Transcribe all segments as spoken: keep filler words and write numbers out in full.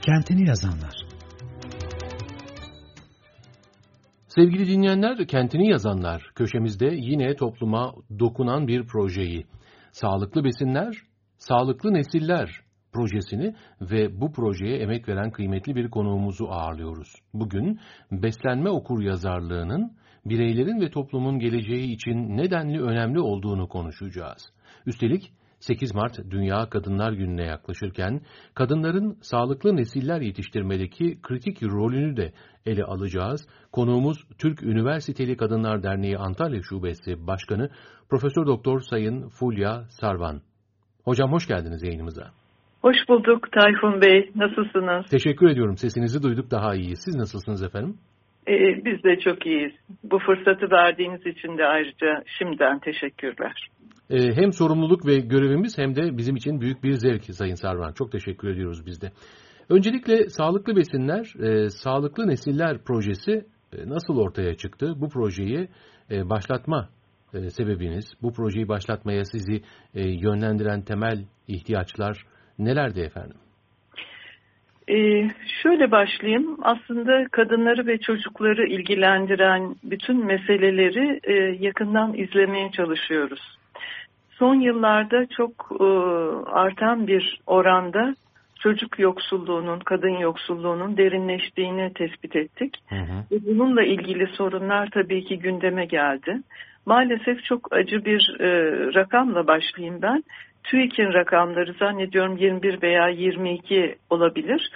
Kentini yazanlar. Sevgili dinleyenler, Kentini Yazanlar köşemizde yine topluma dokunan bir projeyi, Sağlıklı Besinler, Sağlıklı Nesiller projesini ve bu projeye emek veren kıymetli bir konuğumuzu ağırlıyoruz. Bugün beslenme okuryazarlığının bireylerin ve toplumun geleceği için nedenli önemli olduğunu konuşacağız. Üstelik sekiz Mart Dünya Kadınlar Günü'ne yaklaşırken kadınların sağlıklı nesiller yetiştirmedeki kritik rolünü de ele alacağız. Konuğumuz Türk Üniversiteli Kadınlar Derneği Antalya Şubesi Başkanı Profesör Doktor Sayın Fulya Sarvan. Hocam hoş geldiniz yayınımıza. Hoş bulduk Tayfun Bey. Nasılsınız? Teşekkür ediyorum. Sesinizi duyduk, daha iyiyiz. Siz nasılsınız efendim? Ee, biz de çok iyiyiz. Bu fırsatı verdiğiniz için de ayrıca şimdiden teşekkürler. Ee, hem sorumluluk ve görevimiz hem de bizim için büyük bir zevk Sayın Sarvan. Çok teşekkür ediyoruz biz de. Öncelikle Sağlıklı Besinler, e, Sağlıklı Nesiller projesi e, nasıl ortaya çıktı? Bu projeyi e, başlatma e, sebebiniz, bu projeyi başlatmaya sizi e, yönlendiren temel ihtiyaçlar nelerdi efendim? Ee, şöyle başlayayım. Aslında kadınları ve çocukları ilgilendiren bütün meseleleri e, yakından izlemeye çalışıyoruz. Son yıllarda çok e, artan bir oranda çocuk yoksulluğunun, kadın yoksulluğunun derinleştiğini tespit ettik. Hı hı. Ve bununla ilgili sorunlar tabii ki gündeme geldi. Maalesef çok acı bir e, rakamla başlayayım ben. TÜİK'in rakamları zannediyorum yirmi bir veya yirmi iki olabilir.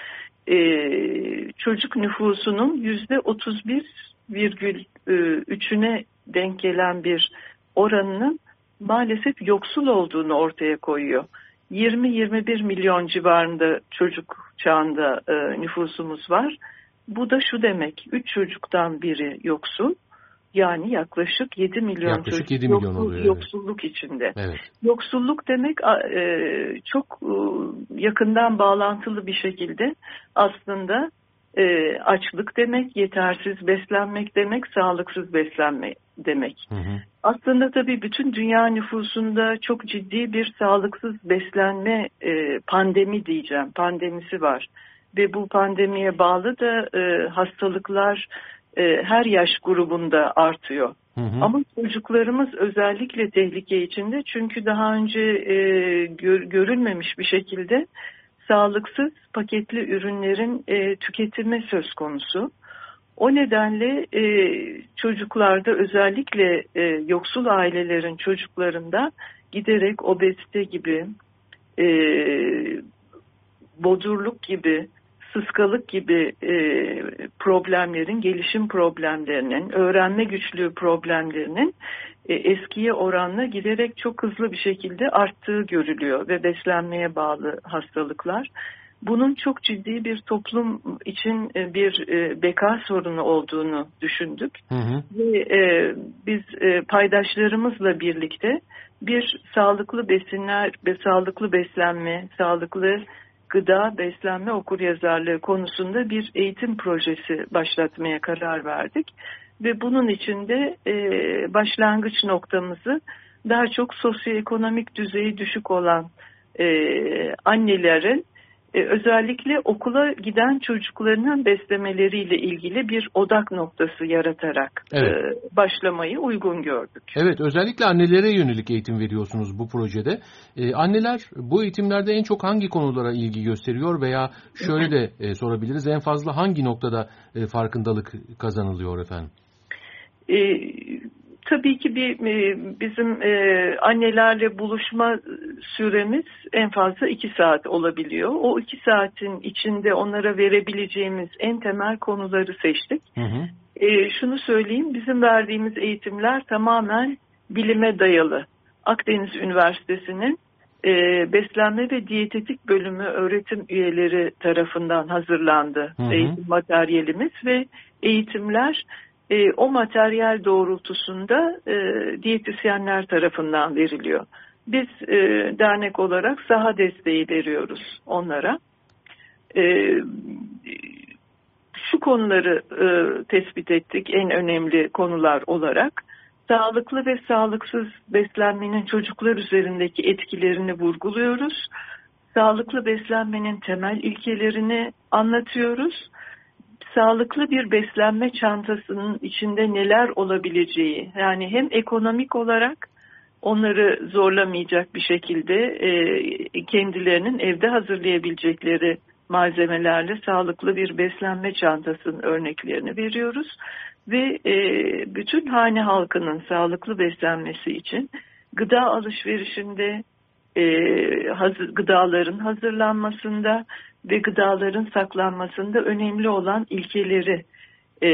Ee, çocuk nüfusunun yüzde otuz bir virgül üçüne denk gelen bir oranının maalesef yoksul olduğunu ortaya koyuyor. yirmi yirmi bir milyon civarında çocuk çağında e, nüfusumuz var. Bu da şu demek, üç çocuktan biri yoksul. Yani yaklaşık yedi milyon yaklaşık çocuk yedi milyon yoksul, oluyor, yoksulluk evet. içinde. Evet. Yoksulluk demek e, çok e, yakından bağlantılı bir şekilde aslında e, açlık demek, yetersiz beslenmek demek, sağlıksız beslenmek demek. Hı hı. Aslında tabii bütün dünya nüfusunda çok ciddi bir sağlıksız beslenme e, pandemi diyeceğim, pandemisi var. Ve bu pandemiye bağlı da e, hastalıklar her yaş grubunda artıyor. Hı hı. Ama çocuklarımız özellikle tehlike içinde, çünkü daha önce e, gör, görülmemiş bir şekilde sağlıksız paketli ürünlerin e, tüketimi söz konusu. O nedenle e, çocuklarda özellikle e, yoksul ailelerin çocuklarında giderek obezite gibi, e, bodurluk gibi, sıskalık gibi e, problemlerin, gelişim problemlerinin, öğrenme güçlüğü problemlerinin e, eskiye oranla giderek çok hızlı bir şekilde arttığı görülüyor ve beslenmeye bağlı hastalıklar. Bunun çok ciddi bir toplum için e, bir e, beka sorunu olduğunu düşündük. Hı hı. Ve e, biz e, paydaşlarımızla birlikte bir sağlıklı besinler ve sağlıklı beslenme, sağlıklı gıda, beslenme okuryazarlığı konusunda bir eğitim projesi başlatmaya karar verdik. Ve bunun için de e, başlangıç noktamızı daha çok sosyoekonomik düzeyi düşük olan e, annelerin e, özellikle okula giden çocuklarının beslemeleriyle ilgili bir odak noktası yaratarak evet. e, başlamayı uygun gördük. Evet, özellikle annelere yönelik eğitim veriyorsunuz bu projede. Ee, anneler bu eğitimlerde en çok hangi konulara ilgi gösteriyor veya şöyle de e, sorabiliriz, en fazla hangi noktada e, farkındalık kazanılıyor efendim? E, tabii ki bir e, bizim e, annelerle buluşma süremiz en fazla iki saat olabiliyor. O iki saatin içinde onlara verebileceğimiz en temel konuları seçtik. Hı hı. E, şunu söyleyeyim, bizim verdiğimiz eğitimler tamamen bilime dayalı. Akdeniz Üniversitesi'nin e, beslenme ve diyetetik bölümü öğretim üyeleri tarafından hazırlandı hı hı. eğitim materyalimiz ve eğitimler e, o materyal doğrultusunda e, diyetisyenler tarafından veriliyor. Biz e, dernek olarak saha desteği veriyoruz onlara. E, şu konuları e, tespit ettik en önemli konular olarak. Sağlıklı ve sağlıksız beslenmenin çocuklar üzerindeki etkilerini vurguluyoruz. sağlıklı beslenmenin temel ilkelerini anlatıyoruz. Sağlıklı bir beslenme çantasının içinde neler olabileceği, yani hem ekonomik olarak onları zorlamayacak bir şekilde e, kendilerinin evde hazırlayabilecekleri malzemelerle sağlıklı bir beslenme çantasının örneklerini veriyoruz. Ve e, bütün hane halkının sağlıklı beslenmesi için gıda alışverişinde, e, hazır, gıdaların hazırlanmasında ve gıdaların saklanmasında önemli olan ilkeleri e,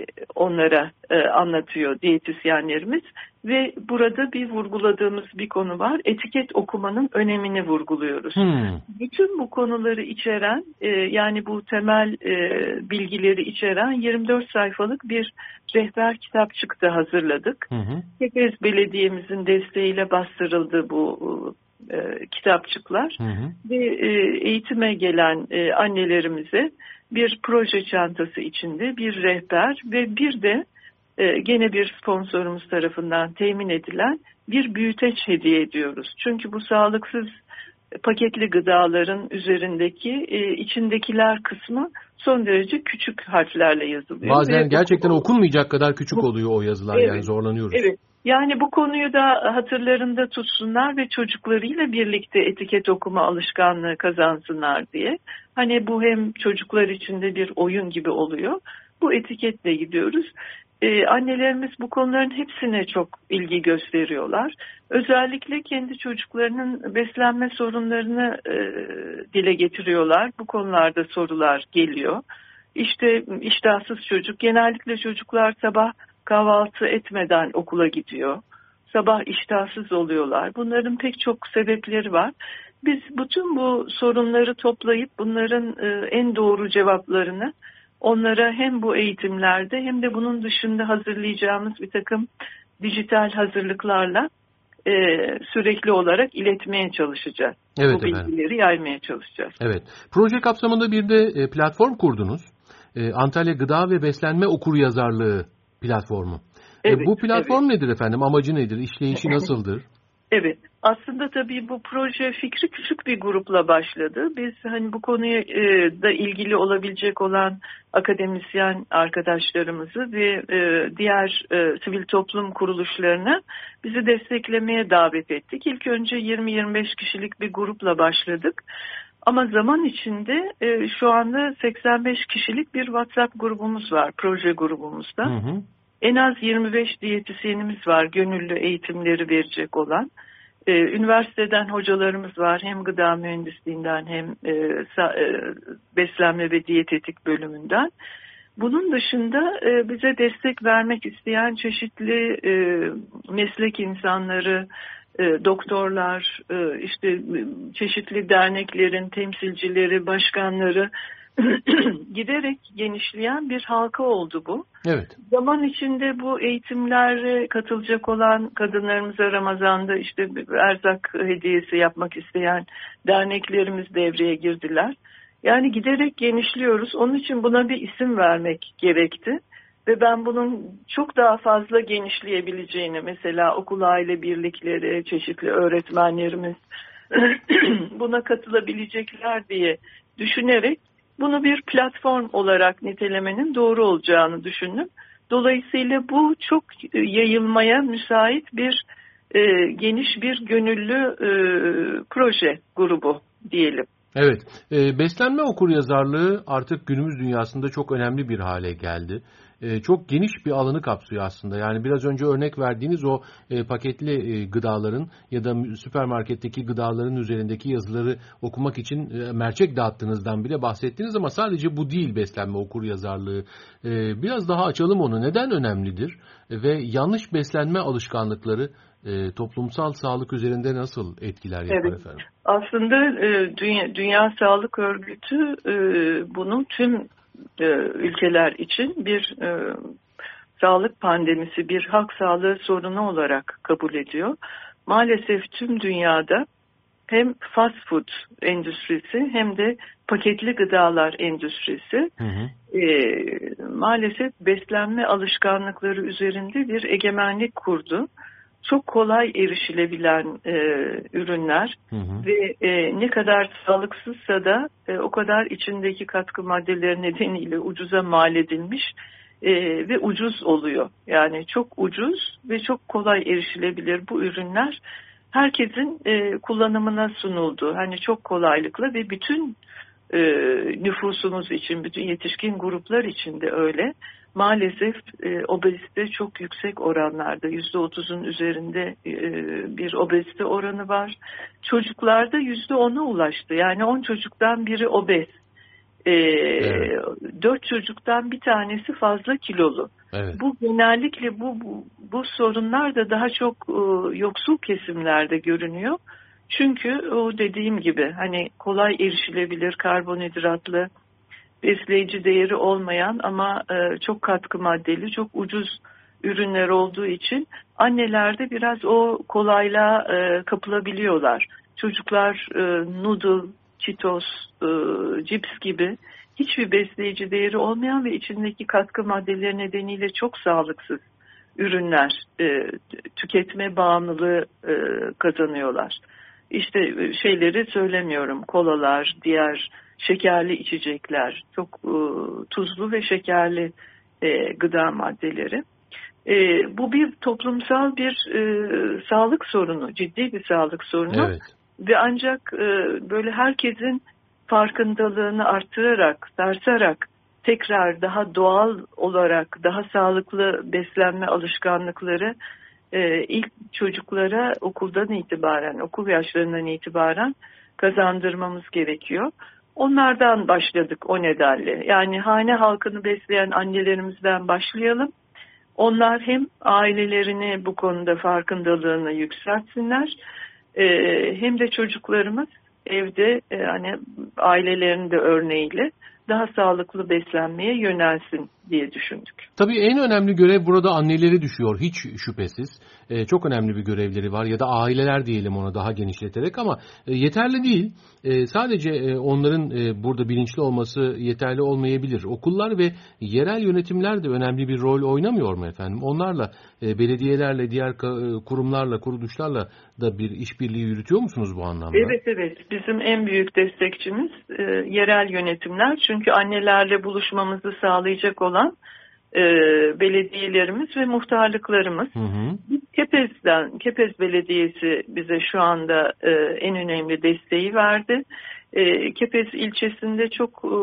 onlara e, anlatıyor diyetisyenlerimiz. Ve burada bir vurguladığımız bir konu var. Etiket okumanın önemini vurguluyoruz. Hmm. Bütün bu konuları içeren, e, yani bu temel e, bilgileri içeren yirmi dört sayfalık bir rehber kitapçık da hazırladık. Hmm. Kepez Belediye'mizin desteğiyle bastırıldı bu e, kitapçıklar. Hmm. Ve e, eğitime gelen e, annelerimize bir proje çantası içinde bir rehber ve bir de Ee, gene bir sponsorumuz tarafından temin edilen bir büyüteç hediye ediyoruz. Çünkü bu sağlıksız paketli gıdaların üzerindeki e, içindekiler kısmı son derece küçük harflerle yazılıyor. Bazen Ve gerçekten bu, okunmayacak kadar küçük bu, oluyor o yazılar, evet, yani zorlanıyoruz. Evet. Yani bu konuyu da hatırlarında tutsunlar ve çocuklarıyla birlikte etiket okuma alışkanlığı kazansınlar diye. Hani bu hem çocuklar için de bir oyun gibi oluyor. Bu etiketle gidiyoruz. Ee, annelerimiz bu konuların hepsine çok ilgi gösteriyorlar. Özellikle kendi çocuklarının beslenme sorunlarını e, dile getiriyorlar. Bu konularda sorular geliyor. İşte iştahsız çocuk, genellikle çocuklar sabah kahvaltı etmeden okula gidiyor. Sabah iştahsız oluyorlar. Bunların pek çok sebepleri var. Biz bütün bu sorunları toplayıp bunların e, en doğru cevaplarını onlara hem bu eğitimlerde hem de bunun dışında hazırlayacağımız bir takım dijital hazırlıklarla e, sürekli olarak iletmeye çalışacağız. Evet, bu bilgileri efendim. yaymaya çalışacağız. Evet. Proje kapsamında bir de platform kurdunuz. E, Antalya Gıda ve Beslenme Okuryazarlığı platformu. Evet, e, bu platform evet. nedir efendim? Amacı nedir? İşleyişi nasıldır? Evet. Aslında tabii bu proje fikri küçük bir grupla başladı. Biz hani bu konuya e, da ilgili olabilecek olan akademisyen arkadaşlarımızı ve e, diğer e, sivil toplum kuruluşlarını bizi desteklemeye davet ettik. İlk önce yirmi yirmi beş kişilik bir grupla başladık. Ama zaman içinde e, şu anda seksen beş kişilik bir WhatsApp grubumuz var, proje grubumuzda. Hı hı. En az yirmi beş diyetisyenimiz var, gönüllü eğitimleri verecek olan. Ee, üniversiteden hocalarımız var, hem gıda mühendisliğinden hem e, sa, e, beslenme ve diyetetik bölümünden. Bunun dışında e, bize destek vermek isteyen çeşitli e, meslek insanları, e, doktorlar, e, işte çeşitli derneklerin temsilcileri, başkanları giderek genişleyen bir halka oldu bu. Evet. Zaman içinde bu eğitimlere katılacak olan kadınlarımıza Ramazan'da işte erzak hediyesi yapmak isteyen derneklerimiz devreye girdiler. Yani giderek genişliyoruz. Onun için buna bir isim vermek gerekti. Ve ben bunun çok daha fazla genişleyebileceğini, mesela okul aile birlikleri, çeşitli öğretmenlerimiz buna katılabilecekler diye düşünerek bunu bir platform olarak nitelemenin doğru olacağını düşündüm. Dolayısıyla bu çok yayılmaya müsait bir e, geniş bir gönüllü e, proje grubu diyelim. Evet, e, beslenme okuryazarlığı artık günümüz dünyasında çok önemli bir hale geldi. E, çok geniş bir alanı kapsıyor aslında. Yani biraz önce örnek verdiğiniz o e, paketli e, gıdaların ya da süpermarketteki gıdaların üzerindeki yazıları okumak için e, mercek dağıttığınızdan bile bahsettiniz ama sadece bu değil beslenme okuryazarlığı. E, biraz daha açalım onu. Neden önemlidir? E, ve yanlış beslenme alışkanlıkları e, toplumsal sağlık üzerinde nasıl etkiler yapar evet. efendim? Aslında e, Dünya, Dünya Sağlık Örgütü e, bunun tüm e, ülkeler için bir e, sağlık pandemisi, bir halk sağlığı sorunu olarak kabul ediyor. Maalesef tüm dünyada hem fast food endüstrisi hem de paketli gıdalar endüstrisi hı hı. E, maalesef beslenme alışkanlıkları üzerinde bir egemenlik kurdu. çok kolay erişilebilen e, ürünler hı hı. ve e, ne kadar sağlıksızsa da e, o kadar içindeki katkı maddeleri nedeniyle ucuza mal edilmiş e, ve ucuz oluyor. Yani çok ucuz ve çok kolay erişilebilir bu ürünler herkesin e, kullanımına sunuldu. Hani çok kolaylıkla ve bütün e, nüfusumuz için, bütün yetişkin gruplar için de öyle. Maalesef e, obezite çok yüksek oranlarda, yüzde otuzun üzerinde e, bir obezite oranı var. Çocuklarda yüzde ona ulaştı. Yani on çocuktan biri obez. E, Evet. dört çocuktan bir tanesi fazla kilolu. Evet. Bu genellikle bu, bu, bu sorunlar da daha çok e, yoksul kesimlerde görünüyor. Çünkü o dediğim gibi hani kolay erişilebilir karbonhidratlı, besleyici değeri olmayan ama e, çok katkı maddeli, çok ucuz ürünler olduğu için annelerde biraz o kolaylığa e, kapılabiliyorlar. Çocuklar e, noodle, Cheetos, e, cips gibi hiçbir besleyici değeri olmayan ve içindeki katkı maddeleri nedeniyle çok sağlıksız ürünler e, tüketme bağımlılığı e, kazanıyorlar. İşte şeyleri söylemiyorum, kolalar, diğer şekerli içecekler, çok e, tuzlu ve şekerli e, gıda maddeleri. E, bu bir toplumsal bir e, sağlık sorunu, ciddi bir sağlık sorunu. Evet. Ve ancak e, böyle herkesin farkındalığını artırarak, sarsarak tekrar daha doğal olarak daha sağlıklı beslenme alışkanlıkları e, ilk çocuklara okuldan itibaren, okul yaşlarından itibaren kazandırmamız gerekiyor. Onlardan başladık o nedenle. Yani hane halkını besleyen annelerimizden başlayalım. Onlar hem ailelerini bu konuda farkındalığını yükseltsinler, e, hem de çocuklarımız evde e, hani ailelerin de örneğiyle daha sağlıklı beslenmeye yönelsin diye düşündük. Tabii en önemli görev burada anneleri düşüyor hiç şüphesiz. Ee, çok önemli bir görevleri var ya da aileler diyelim ona daha genişleterek ama e, yeterli değil. E, sadece e, onların e, burada bilinçli olması yeterli olmayabilir. Okullar ve yerel yönetimler de önemli bir rol oynamıyor mu efendim? Onlarla, e, belediyelerle, diğer ka- kurumlarla, kuruluşlarla da bir işbirliği yürütüyor musunuz bu anlamda? Evet evet, bizim en büyük destekçimiz e, yerel yönetimler. Çünkü annelerle buluşmamızı sağlayacak olan e, belediyelerimiz ve muhtarlıklarımız. Hı hı. Kepez'den, Kepez Belediyesi bize şu anda e, en önemli desteği verdi. E, Kepez ilçesinde çok e,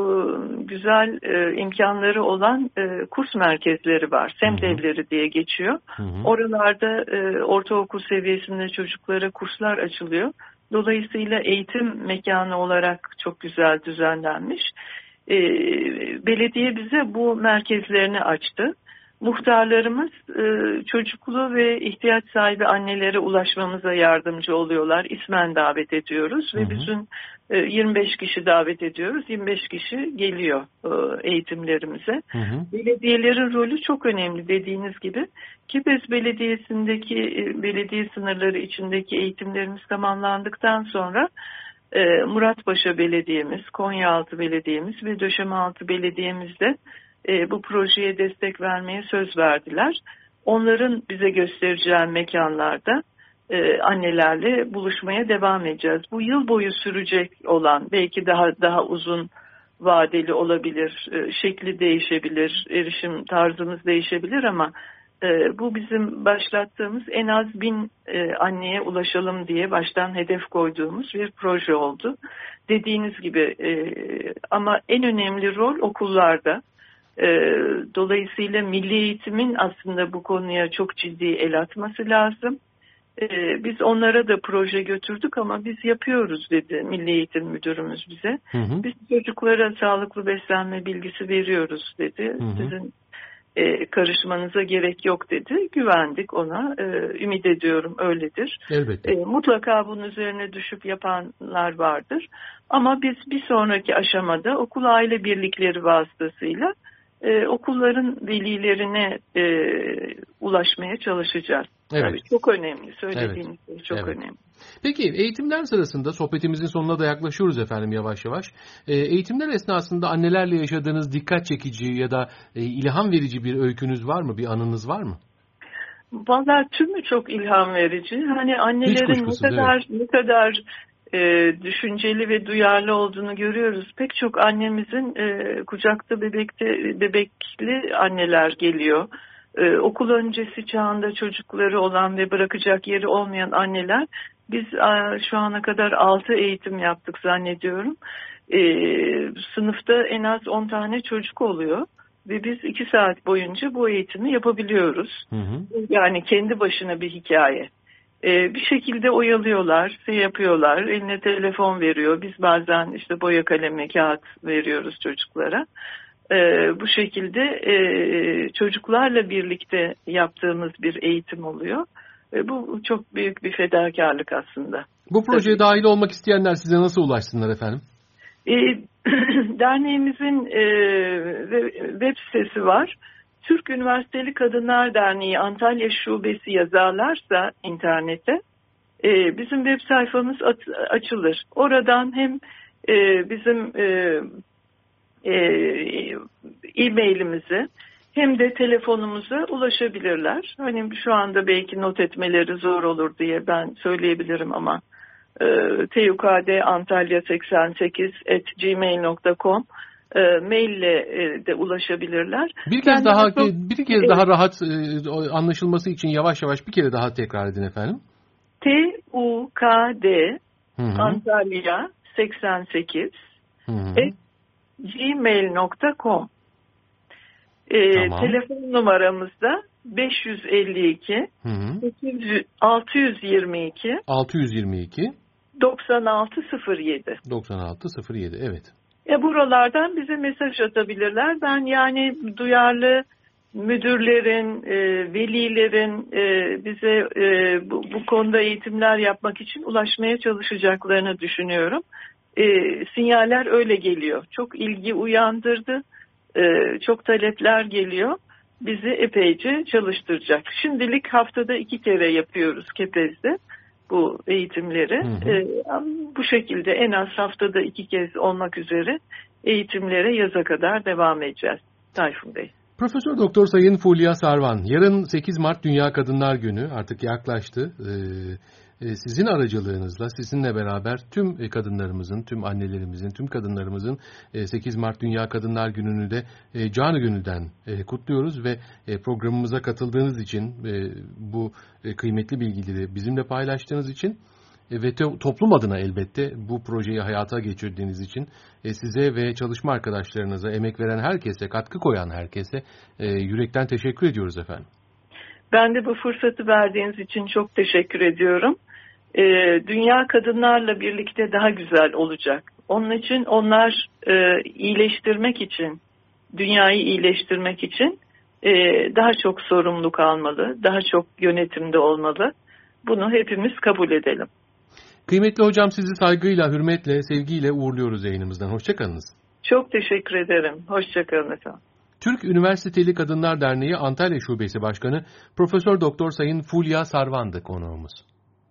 güzel e, imkanları olan e, kurs merkezleri var. Semt evleri diye geçiyor. Hı hı. Oralarda e, ortaokul seviyesinde çocuklara kurslar açılıyor. Dolayısıyla eğitim mekanı olarak çok güzel düzenlenmiş. E, belediye bize bu merkezlerini açtı. Muhtarlarımız e, çocuklu ve ihtiyaç sahibi annelere ulaşmamıza yardımcı oluyorlar. İsmen davet ediyoruz ve Hı hı. bütün e, yirmi beş kişi davet ediyoruz. yirmi beş kişi geliyor e, eğitimlerimize. Hı hı. Belediyelerin rolü çok önemli dediğiniz gibi. Kepez Belediyesi'ndeki e, belediye sınırları içindeki eğitimlerimiz tamamlandıktan sonra e, Muratpaşa Belediyemiz, Konyaaltı Belediyemiz ve Döşemealtı Belediyemiz de E, bu projeye destek vermeye söz verdiler. Onların bize göstereceği mekanlarda e, annelerle buluşmaya devam edeceğiz. Bu yıl boyu sürecek olan, belki daha daha uzun vadeli olabilir, e, şekli değişebilir, erişim tarzımız değişebilir ama e, bu bizim başlattığımız en az bin e, anneye ulaşalım diye baştan hedef koyduğumuz bir proje oldu. Dediğiniz gibi e, ama en önemli rol okullarda. Dolayısıyla milli eğitimin aslında bu konuya çok ciddi el atması lazım. Biz onlara da proje götürdük ama biz yapıyoruz dedi Milli Eğitim Müdürümüz bize. Hı hı. Biz çocuklara sağlıklı beslenme bilgisi veriyoruz dedi. Hı hı. Sizin karışmanıza gerek yok dedi. Güvendik ona. Ümit ediyorum öyledir. Elbette. Mutlaka bunun üzerine düşüp yapanlar vardır. Ama biz bir sonraki aşamada okul aile birlikleri vasıtasıyla Ee, okulların velilerine e, ulaşmaya çalışacağız. Evet. Tabii çok önemli. Söylediğiniz Evet. şey çok Evet. önemli. Peki eğitimler sırasında sohbetimizin sonuna da yaklaşıyoruz efendim yavaş yavaş. E, eğitimler esnasında annelerle yaşadığınız dikkat çekici ya da e, ilham verici bir öykünüz var mı? Bir anınız var mı? Vallahi tümü çok ilham verici. Hani annelerin kuşkusuz, ne kadar evet. ne kadar e, düşünceli ve duyarlı olduğunu görüyoruz. Pek çok annemizin e, kucakta bebekte bebekli anneler geliyor. E, okul öncesi çağında çocukları olan ve bırakacak yeri olmayan anneler. Biz e, şu ana kadar altı eğitim yaptık zannediyorum. E, sınıfta en az on tane çocuk oluyor. Ve biz iki saat boyunca bu eğitimi yapabiliyoruz. Hı hı. Yani kendi başına bir hikaye. Ee, bir şekilde oyalıyorlar, şey yapıyorlar, eline telefon veriyor. Biz bazen işte boya kalemi, kağıt veriyoruz çocuklara. Ee, bu şekilde e, çocuklarla birlikte yaptığımız bir eğitim oluyor. E, bu çok büyük bir fedakarlık aslında. Bu projeye Tabii. dahil olmak isteyenler size nasıl ulaşsınlar efendim? E, derneğimizin e, web sitesi var. Türk Üniversiteli Kadınlar Derneği Antalya Şubesi yazarlarsa internete e, bizim web sayfamız at, açılır. Oradan hem e, bizim e, e, e-mailimize hem de telefonumuza ulaşabilirler. Hani şu anda belki not etmeleri zor olur diye ben söyleyebilirim ama T U K D Antalya seksen sekiz at gmail nokta com e, maille e, de ulaşabilirler. Bir kez Ben daha çok, bir kez evet. daha rahat e, anlaşılması için yavaş yavaş bir kere daha tekrar edin efendim. T U K D Hı hı. Antalya seksen sekiz Hı hı. at gmail nokta com. E, Tamam. telefon numaramızda beş yüz elli iki Hı hı. altı yüz yirmi iki altı yüz yirmi iki doksan altı sıfır yedi. doksan altı sıfır yedi evet. E buralardan bize mesaj atabilirler. Ben yani duyarlı müdürlerin, e, velilerin e, bize e, bu, bu konuda eğitimler yapmak için ulaşmaya çalışacaklarını düşünüyorum. E, sinyaller öyle geliyor. Çok ilgi uyandırdı. E, çok talepler geliyor. Bizi epeyce çalıştıracak. Şimdilik haftada iki kere yapıyoruz Kepez'de bu eğitimleri. Hı hı. E, bu şekilde en az haftada iki kez olmak üzere eğitimlere yaza kadar devam edeceğiz Tayfun Bey. Profesör Doktor Sayın Fulya Sarvan, yarın sekiz Mart Dünya Kadınlar Günü artık yaklaştı. Ee, sizin aracılığınızla, sizinle beraber tüm kadınlarımızın, tüm annelerimizin, tüm kadınlarımızın sekiz Mart Dünya Kadınlar Günü'nü de canı gönülden kutluyoruz ve programımıza katıldığınız için, bu kıymetli bilgileri bizimle paylaştığınız için ve toplum adına elbette bu projeyi hayata geçirdiğiniz için size ve çalışma arkadaşlarınıza, emek veren herkese, katkı koyan herkese yürekten teşekkür ediyoruz efendim. Ben de bu fırsatı verdiğiniz için çok teşekkür ediyorum. Dünya kadınlarla birlikte daha güzel olacak. Onun için onlar iyileştirmek için, dünyayı iyileştirmek için daha çok sorumluluk almalı, daha çok yönetimde olmalı. Bunu hepimiz kabul edelim. Kıymetli hocam, sizi saygıyla, hürmetle, sevgiyle uğurluyoruz yayınımızdan. Hoşçakalınız. Çok teşekkür ederim. Hoşçakalın efendim. Türk Üniversiteli Kadınlar Derneği Antalya Şubesi Başkanı Profesör Doktor Sayın Fulya Sarvan'dı konuğumuz.